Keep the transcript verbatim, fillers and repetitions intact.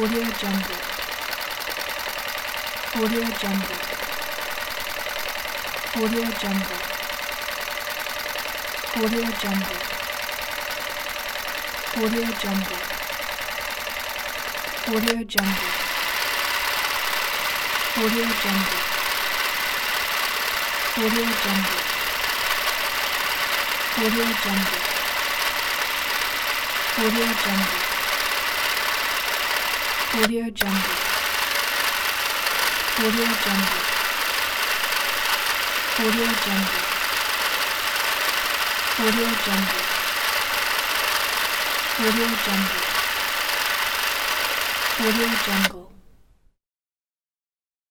Audio Jungle. Audio Jungle. Audio Jungle. Audio Jungle. Audio Jungle. Audio Jungle. Audio Jungle. Audio Jungle. Audio Jungle. Audio Jungle. Audio Jungle. Audio Jungle. Audio Jungle. Audio Jungle. Audio Jungle. Audio Jungle.